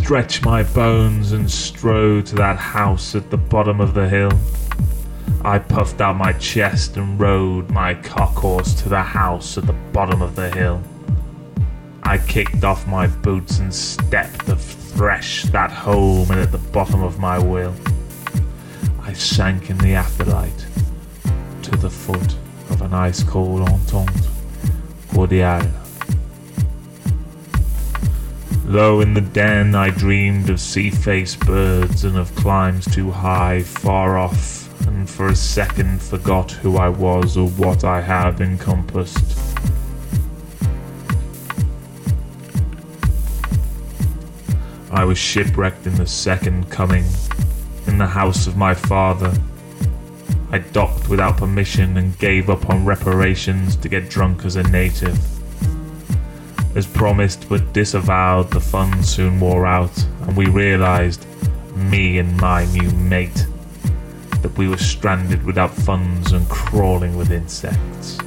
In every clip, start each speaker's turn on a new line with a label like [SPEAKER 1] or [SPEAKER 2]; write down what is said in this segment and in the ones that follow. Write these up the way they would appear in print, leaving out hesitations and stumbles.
[SPEAKER 1] stretch my bones and strode to that house at the bottom of the hill. I puffed out my chest and rode my cock horse to the house at the bottom of the hill. I kicked off my boots and stepped afresh that home and at the bottom of my will. I sank in the afterlight to the foot of an ice-cold entente cordiale. Low in the den I dreamed of sea-faced birds and of climbs too high, far off, and for a second forgot who I was or what I had encompassed. I was shipwrecked in the second coming, in the house of my father. I docked without permission and gave up on reparations to get drunk as a native. As promised but disavowed, the fun soon wore out, and we realized, me and my new mate, that we were stranded without funds and crawling with insects.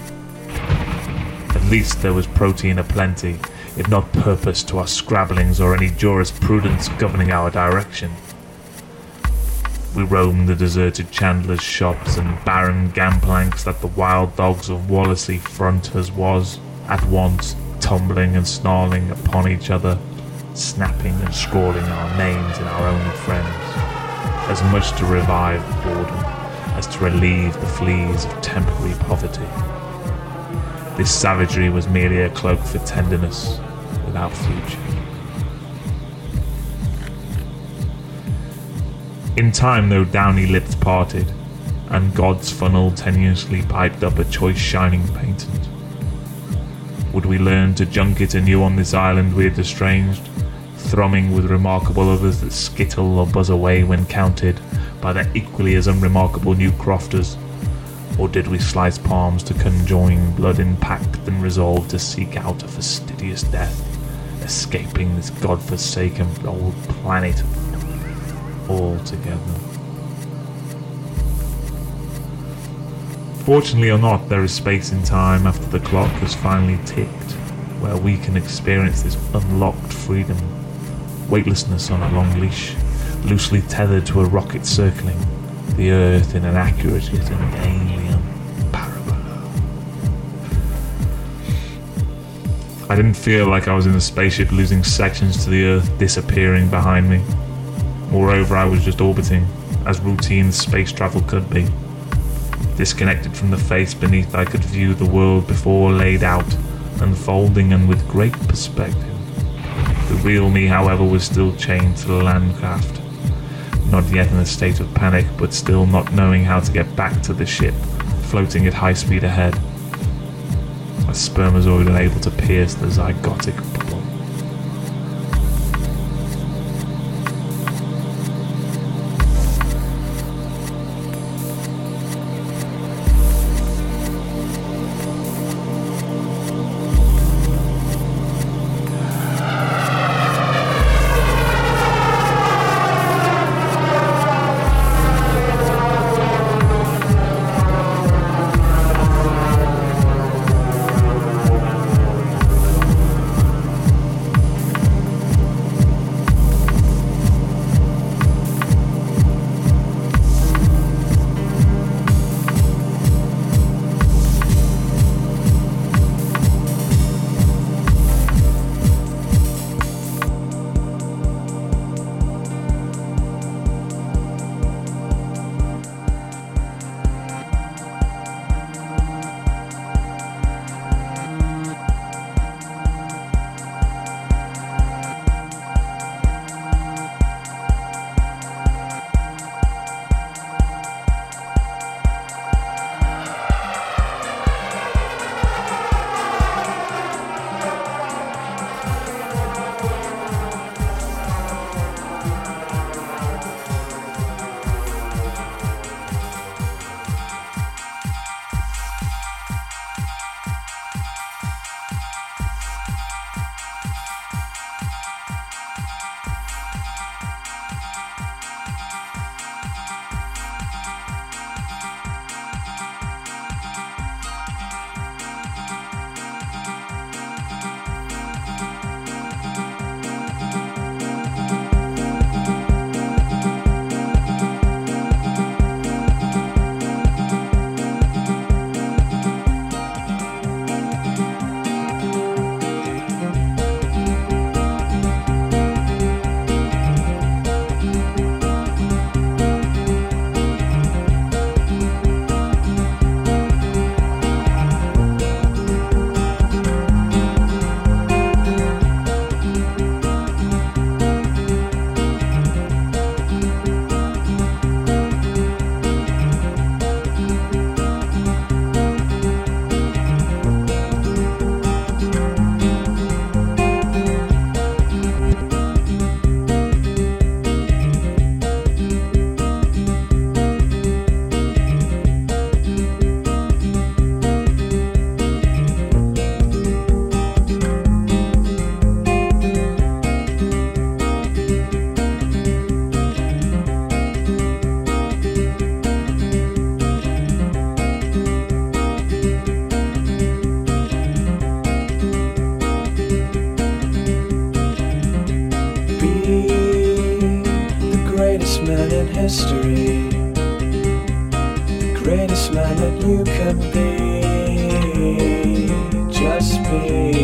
[SPEAKER 1] At least there was protein aplenty, if not purpose to our scrabblings or any jurisprudence governing our direction. We roamed the deserted chandler's shops and barren gangplanks that the wild dogs of Wallasey front us was, at once, tumbling and snarling upon each other, snapping and scrawling our names and our only friends, as much to revive boredom as to relieve the fleas of temporary poverty. This savagery was merely a cloak for tenderness without future. In time, though downy lips parted, and God's funnel tenuously piped up a choice shining patent, would we learn to junket anew on this island we had estranged, thrumming with remarkable others that skittle or buzz away when counted by their equally as unremarkable new crofters? Or did we slice palms to conjoin blood in pact and resolve to seek out a fastidious death, escaping this god-forsaken old planet altogether? Fortunately or not, there is space in time after the clock has finally ticked, where we can experience this unlocked freedom, weightlessness on a long leash, loosely tethered to a rocket circling the Earth in an accurate yet an alien parabola. I didn't feel like I was in a spaceship losing sections to the Earth disappearing behind me. Moreover, I was just orbiting, as routine space travel could be. Disconnected from the face beneath, I could view the world before laid out, unfolding and with great perspective. The real me, however, was still chained to the landcraft, not yet in a state of panic, but still not knowing how to get back to the ship, floating at high speed ahead. My spermatozoid unable to pierce the zygotic bubble.
[SPEAKER 2] man in history, greatest man that you can be, just be.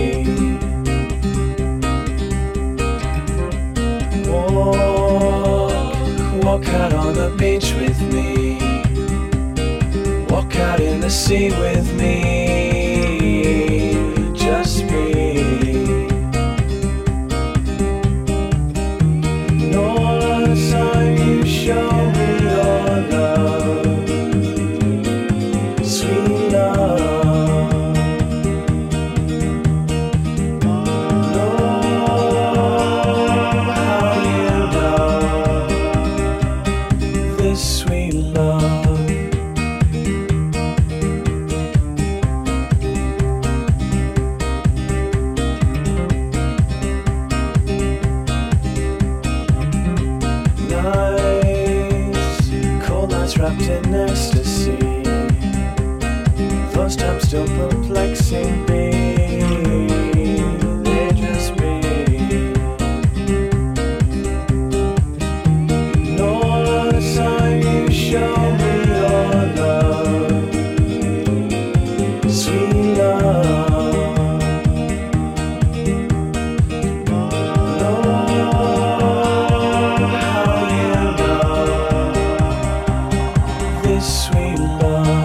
[SPEAKER 2] Walk out on the beach with me, walk out in the sea with me, just be. No time you show me your love, sweet love. Know how you love this sweet love. Wrapped in ecstasy, those times still perplexing me, they just be. No other time you show me your love, sweet love. Know how you love this sweet love.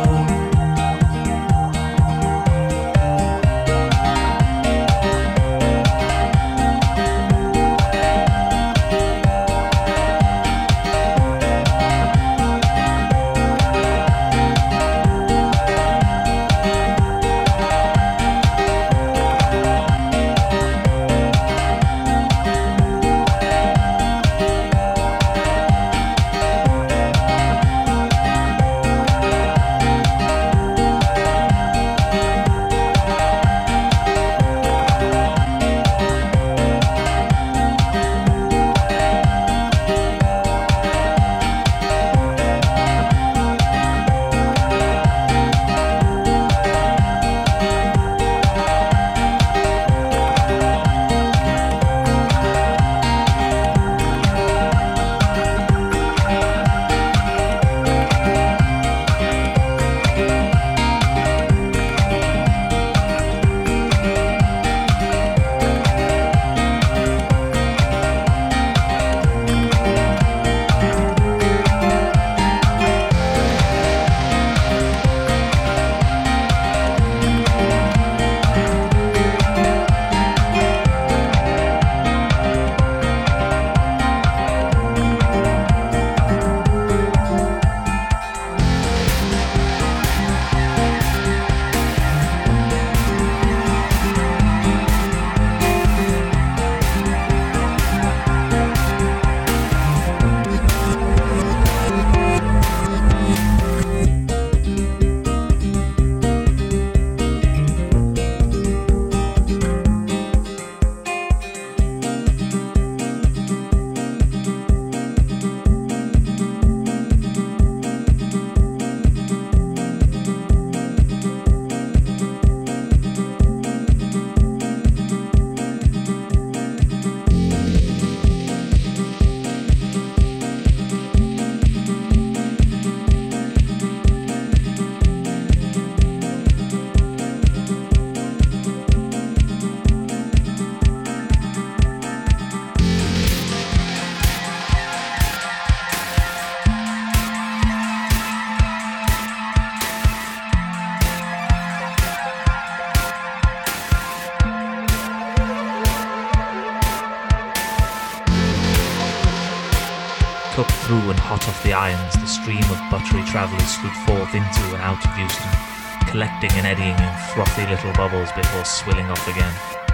[SPEAKER 3] Cut through and hot off the irons, the stream of buttery travellers slid forth into and out of Euston, collecting and eddying in frothy little bubbles before swilling off again.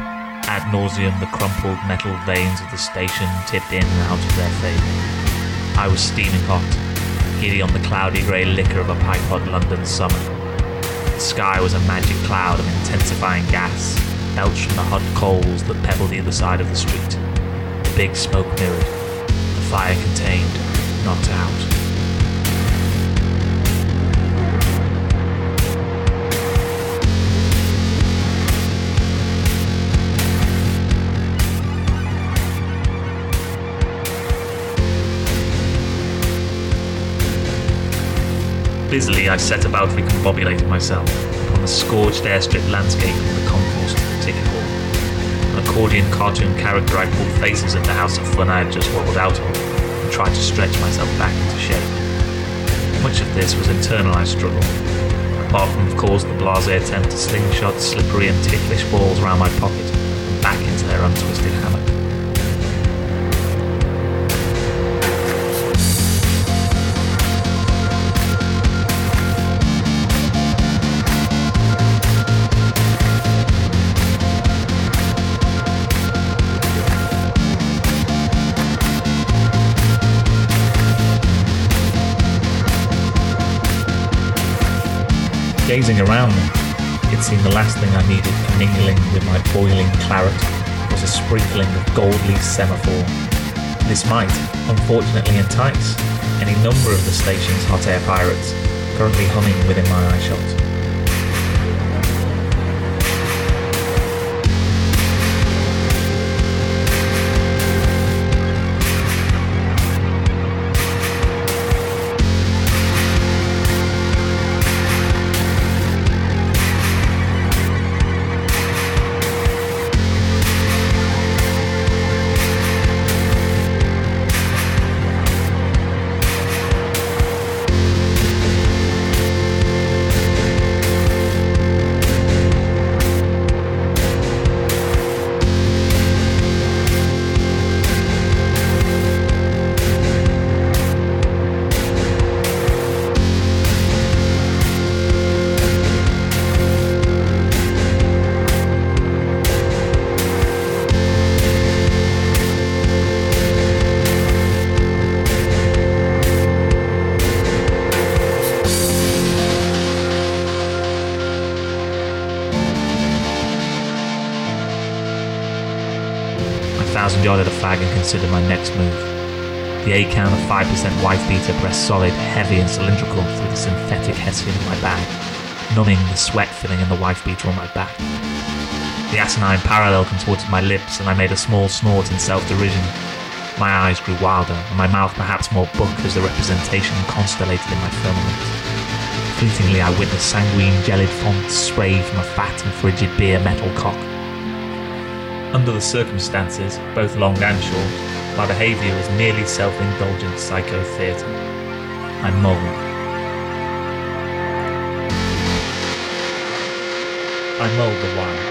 [SPEAKER 3] Ad nauseum, the crumpled metal veins of the station tipped in and out of their fate. I was steaming hot, giddy on the cloudy grey liquor of a pipe-hot London summer. The sky was a magic cloud of intensifying gas, belched from the hot coals that pebbled either side of the street. The big smoke mirrored, the fire contained, not out. Busily, I set about recombobulating myself upon the scorched airstrip landscape of the concourse to the ticket hall. An accordion cartoon character I pulled faces at the house of fun I had just rolled out of, and tried to stretch myself back into shape. Much of this was internalized struggle, apart from, of course, the blasé attempt to slingshot slippery and ticklish balls round my pocket and back into their untwisted hammock. Gazing around me, it seemed the last thing I needed commingling with my boiling claret was a sprinkling of gold-leaf semaphore. This might, unfortunately, entice any number of the station's hot air pirates currently humming within my eyeshot. Yarded a flag and considered my next move. The A-can of 5% wife beater pressed solid, heavy and cylindrical through the synthetic hessian in my bag, numbing the sweat filling in the wife beater on my back. The asinine parallel contorted my lips and I made a small snort in self-derision. My eyes grew wilder and my mouth perhaps more buck as the representation constellated in my firmament. Fleetingly I witnessed sanguine gelid fonts spray from a fat and frigid beer metal cock. Under the circumstances, both long and short, my behaviour was merely self-indulgent psycho-theatre. I mulled. The while.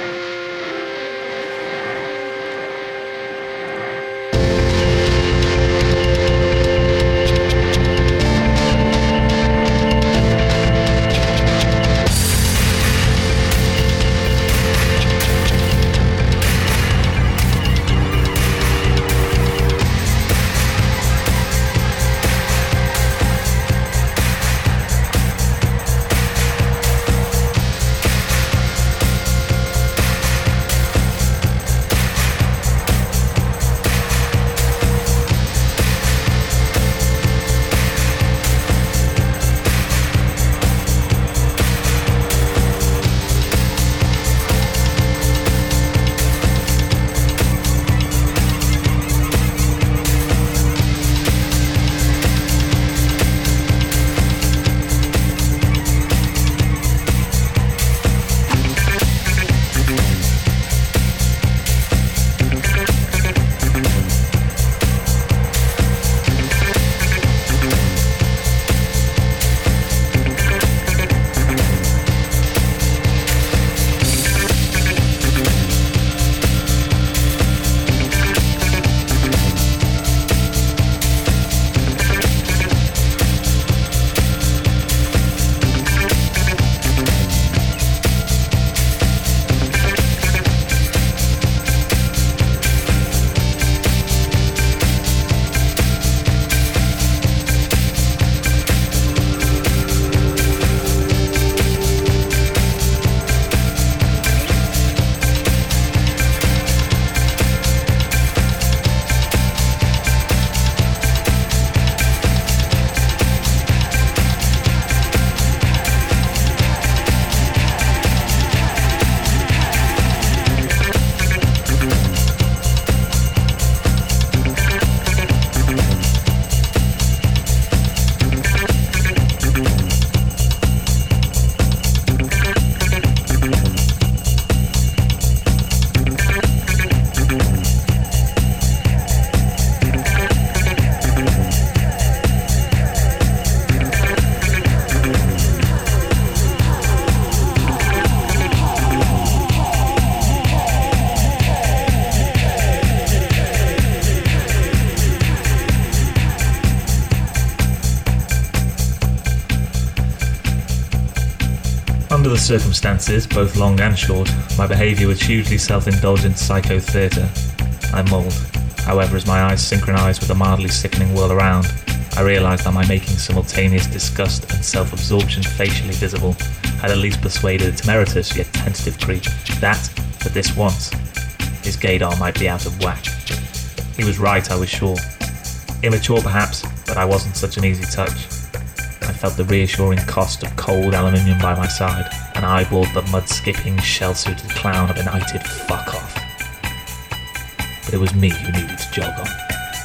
[SPEAKER 3] Under the circumstances, both long and short, my behaviour was hugely self-indulgent psycho-theatre. I mulled. However, as my eyes synchronised with the mildly sickening world around, I realised that my making simultaneous disgust and self-absorption facially visible had at least persuaded a temeritous yet tentative creep that, for this once, his gaydar might be out of whack. He was right, I was sure. Immature perhaps, but I wasn't such an easy touch. I felt the reassuring cost of cold aluminium by my side, and eyeballed the mud-skipping, shell-suited clown a benighted fuck-off. But it was me who needed to jog on.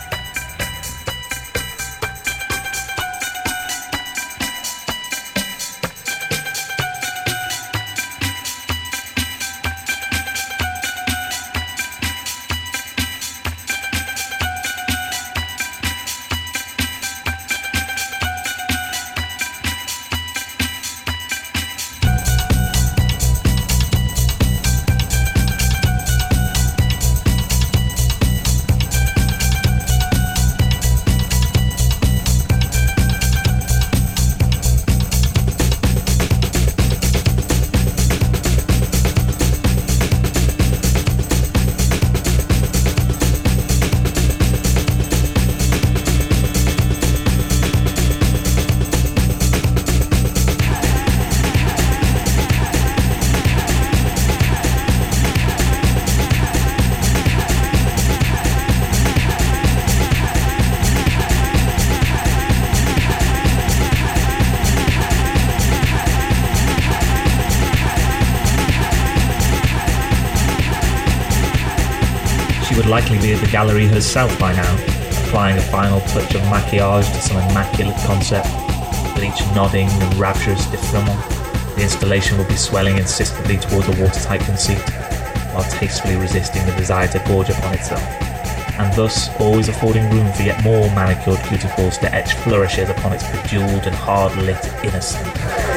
[SPEAKER 3] Likely be at the gallery herself by now, applying a final touch of maquillage to some immaculate concept, with each nodding and rapturous défoulement. The installation will be swelling insistently towards a watertight conceit, while tastefully resisting the desire to gorge upon itself, and thus always affording room for yet more manicured cuticles to etch flourishes upon its bejewelled and hard-lit inner centre.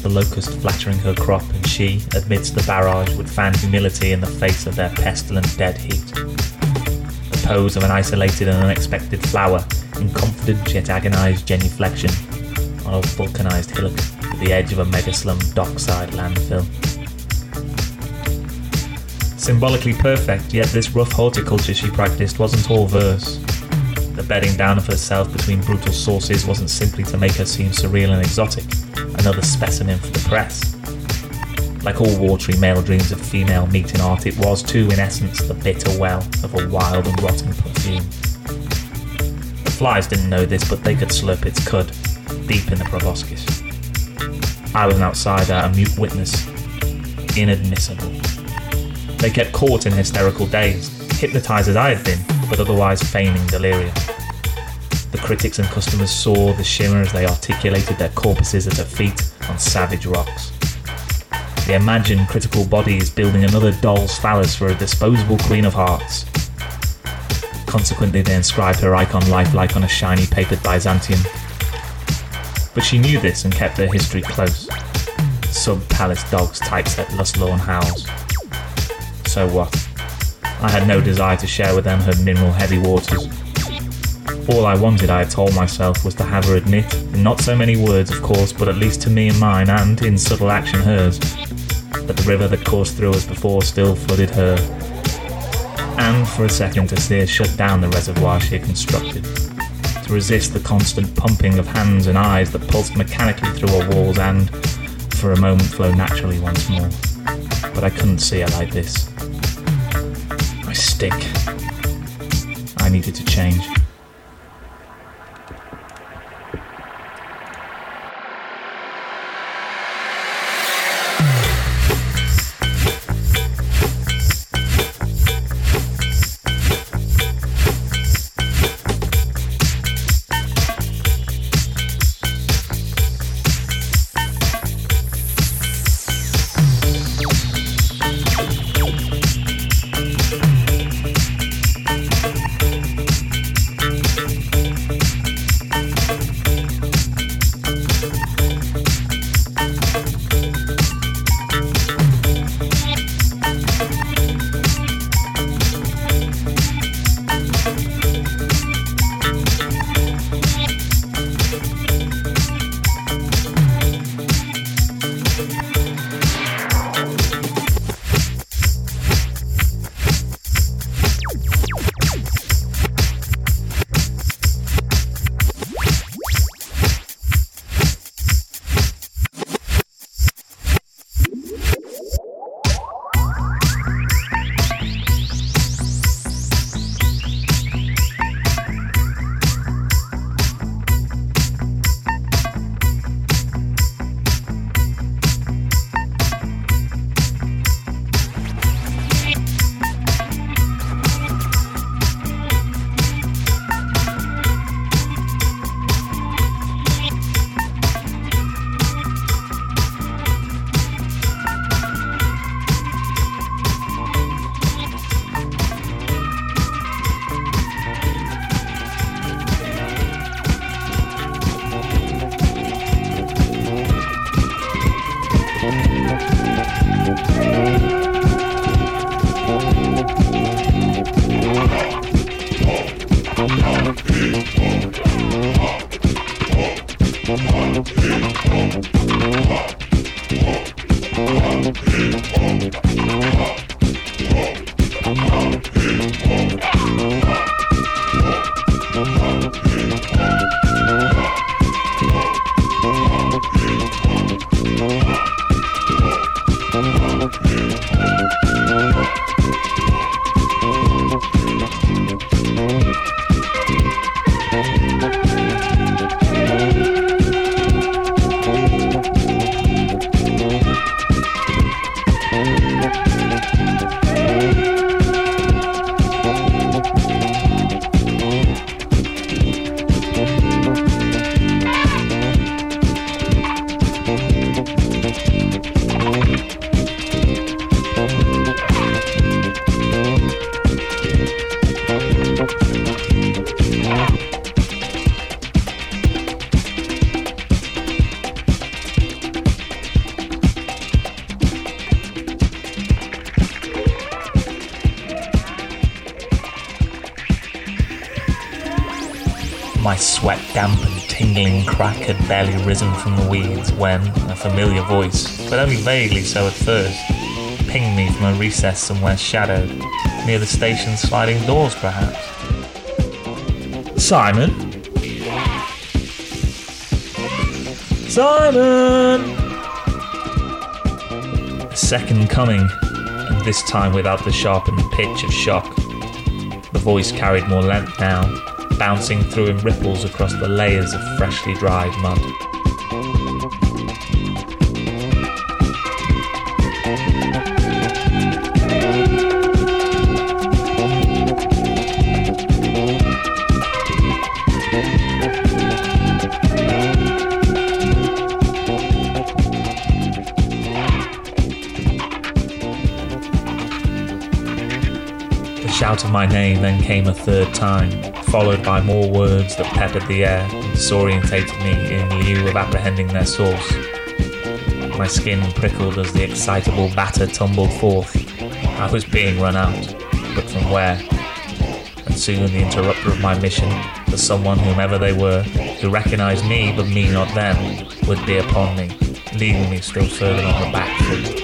[SPEAKER 3] the locust flattering her crop, and she, amidst the barrage, would fan humility in the face of their pestilent dead heat. The pose of an isolated and unexpected flower, in confident yet agonised genuflection, on a vulcanised hillock at the edge of a megaslum dockside landfill. Symbolically perfect, yet this rough horticulture she practiced wasn't all verse. The bedding down of herself between brutal sources wasn't simply to make her seem surreal and exotic, another specimen for the press. Like all watery male dreams of female meat in art, it was too, in essence, the bitter well of a wild and rotten perfume. The flies didn't know this, but they could slurp its cud, deep in the proboscis. I was an outsider, a mute witness. Inadmissible. They kept caught in hysterical daze, hypnotised as I had been, but otherwise feigning delirium. The critics and customers saw the shimmer as they articulated their corpuses at her feet on savage rocks. They imagined critical bodies building another doll's phallus for a disposable queen of hearts. Consequently, they inscribed her icon lifelike on a shiny papered Byzantium. But she knew this and kept her history close. Sub-palace dogs typeset lust-lorn howls. So what? I had no desire to share with them her mineral-heavy waters. All I wanted, I had told myself, was to have her admit, in not so many words of course, but at least to me and mine, and in subtle action hers, that the river that coursed through us before still flooded her. And for a second to see her shut down the reservoir she had constructed, to resist the constant pumping of hands and eyes that pulsed mechanically through her walls and, for a moment, flow naturally once more. But I couldn't see her like this. I stink. I needed to change. My sweat damp and tingling crack had barely risen from the weeds when a familiar voice, but only vaguely so at first, pinged me from a recess somewhere shadowed, near the station's sliding doors perhaps. Simon? Simon! A second coming, and this time without the sharpened pitch of shock. The voice carried more length now, bouncing through in ripples across the layers of freshly dried mud. The shout of my name then came a third time, followed by more words that peppered the air and disorientated me in lieu of apprehending their source. My skin prickled as the excitable batter tumbled forth. I was being run out, but from where? And soon the interrupter of my mission, the someone whomever they were, who recognised me but me not them, would be upon me, leaving me still further on the back foot.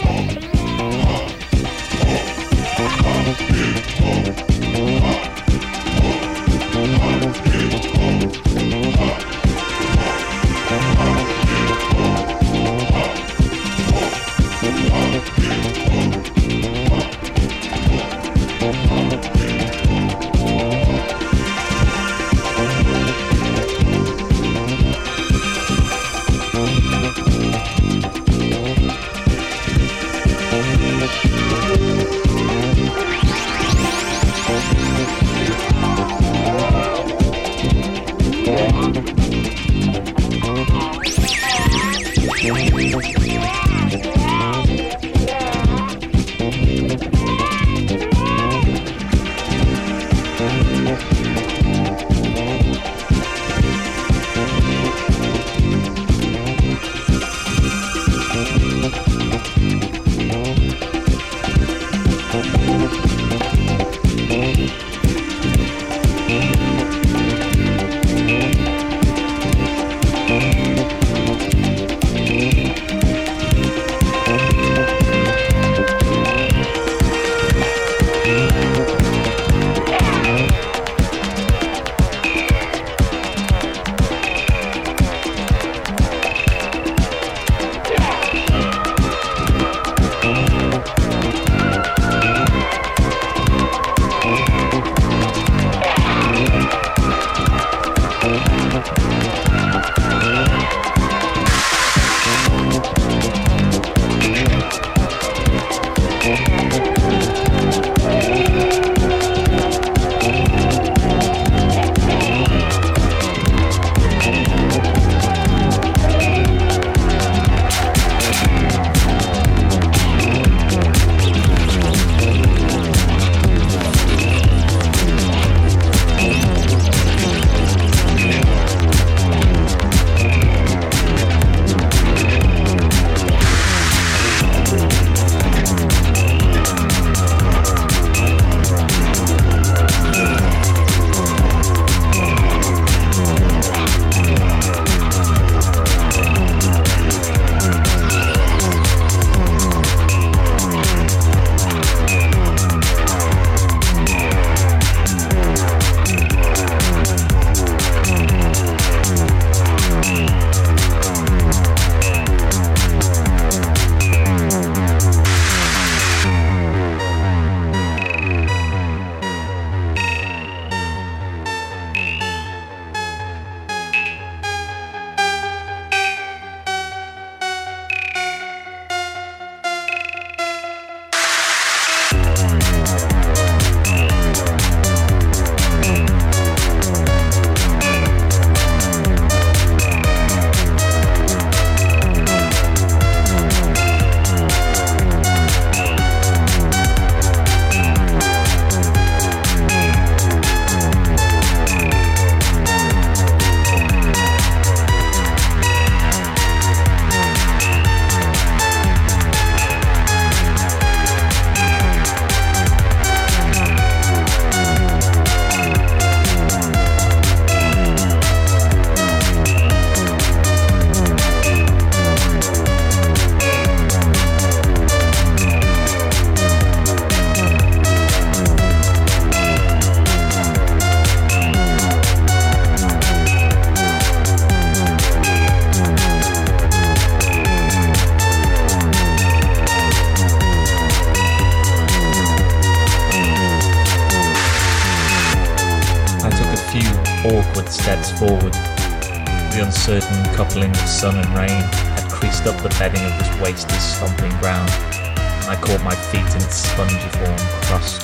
[SPEAKER 3] awkward steps forward. The uncertain coupling of sun and rain had creased up the bedding of this wasted stomping ground, and I caught my feet in its spongiform crust.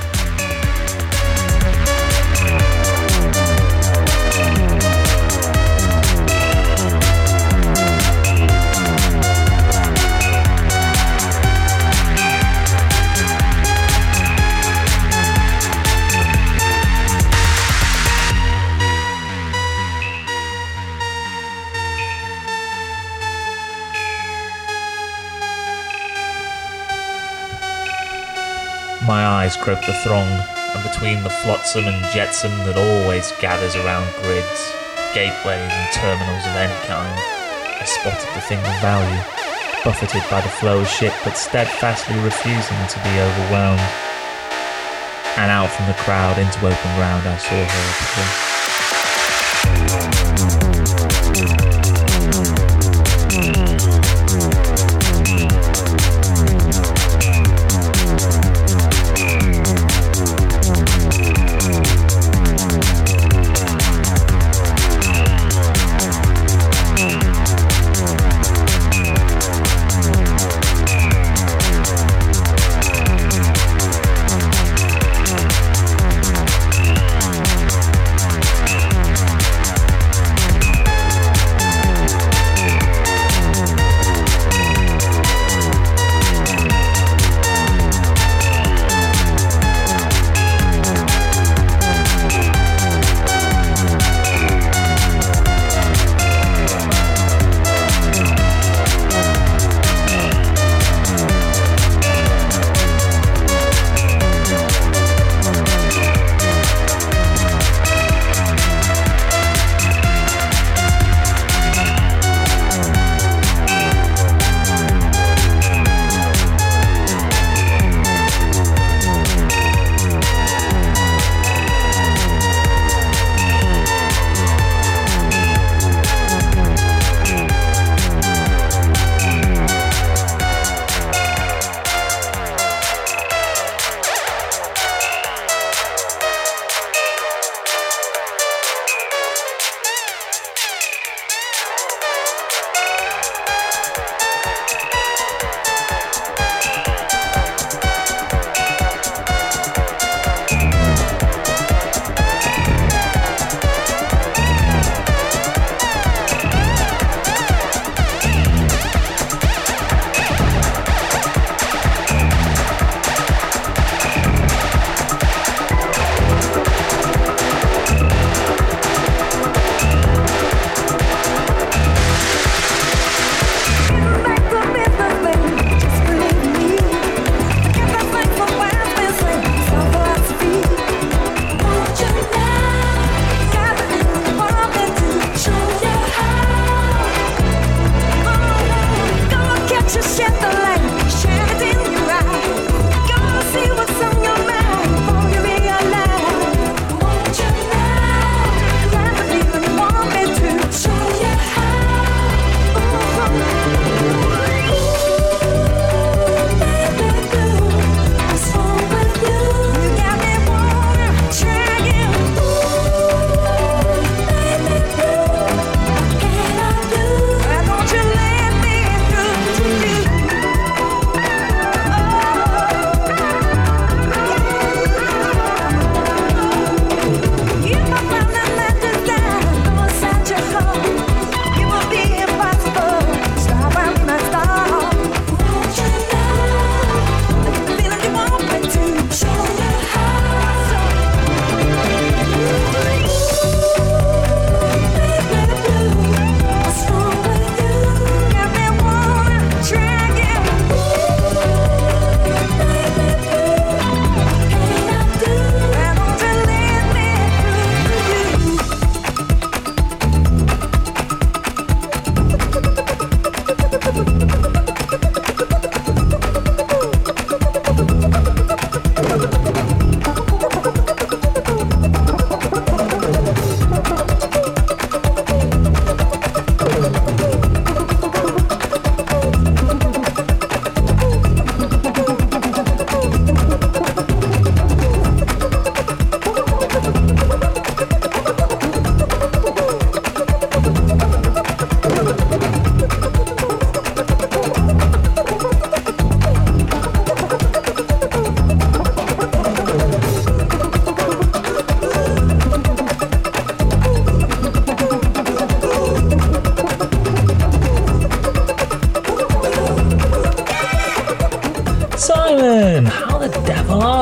[SPEAKER 3] My eyes groped the throng, and between the flotsam and jetsam that always gathers around grids, gateways and terminals of any kind, I spotted the thing of value, buffeted by the flow of ship but steadfastly refusing to be overwhelmed. And out from the crowd into open ground I saw her appear.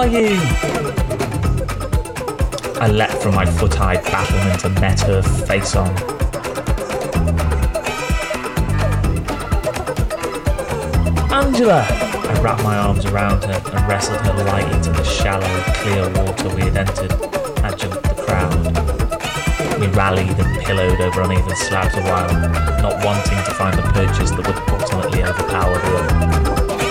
[SPEAKER 3] you? I leapt from my foot-high battlement and met her face on. Angela! I wrapped my arms around her and wrestled her light into the shallow, clear water we had entered, adjunct the crowd. We rallied and pillowed over uneven slabs a while, not wanting to find the purchase that would ultimately overpower the other.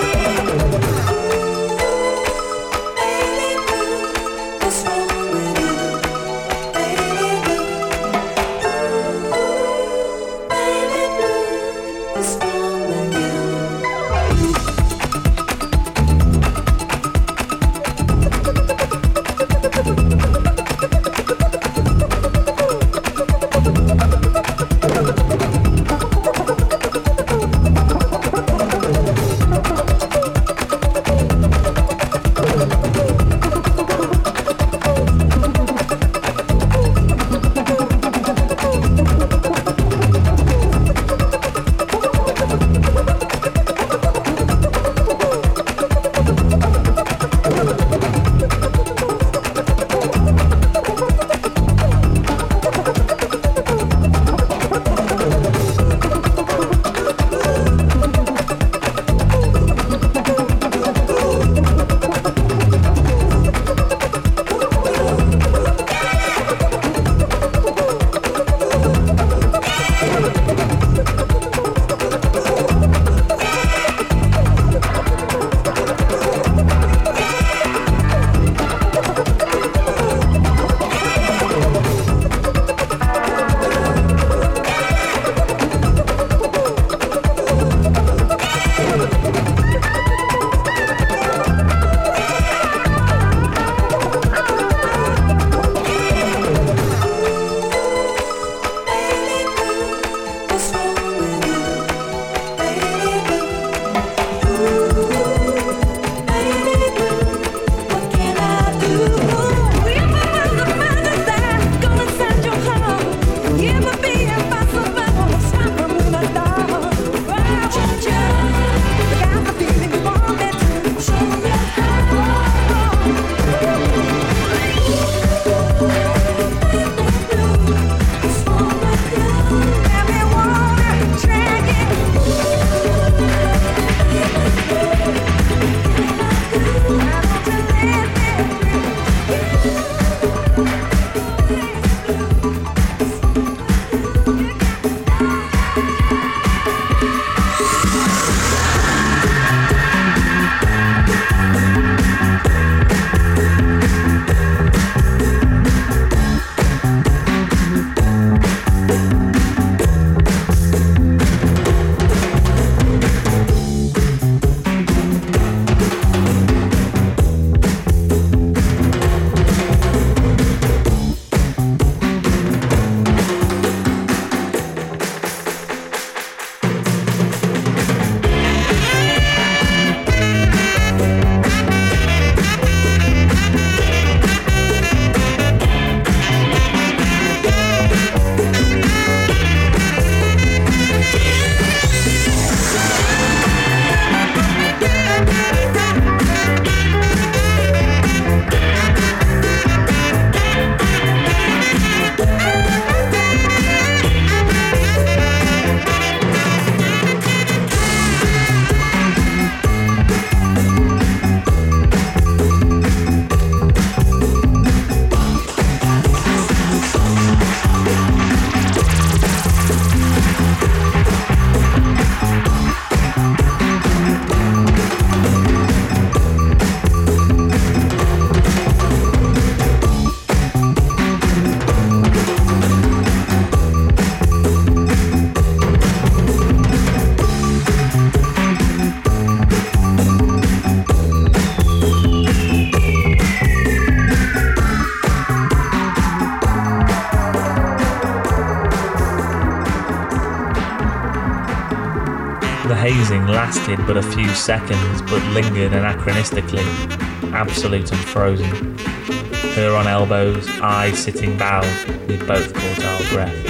[SPEAKER 3] hazing lasted but a few seconds, but lingered anachronistically, absolute and frozen. Her on elbows, I sitting bowed, we both caught our breath.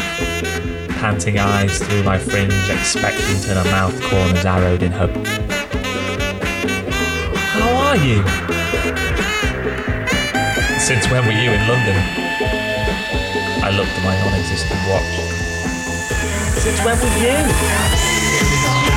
[SPEAKER 3] Panting eyes through my fringe, expectant and her mouth corners arrowed in hope. How are you? Since when were you in London? I looked at my non-existent watch. Since when were you?